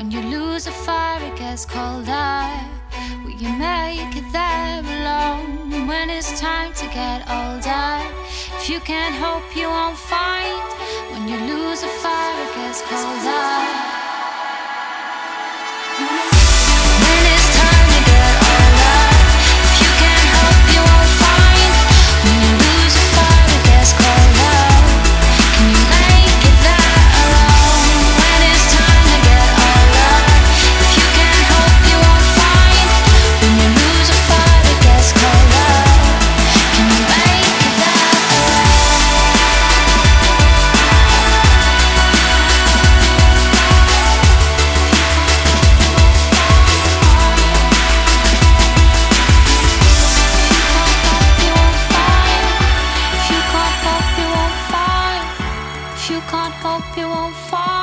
When you lose a fire, it gets colder. Will you make it there alone? When it's time to get older, if you can't hope, you won't find. When you lose a fire, it gets colder. When it's time to get older, if you can't hope, you won't find. When you lose a fire, it gets colder. Can you make it there alone? When it's time to get older, if you can't hope, you won't find. When you lose a fire, it gets colder. Can you make it there alone? If you can't hope, you won't find.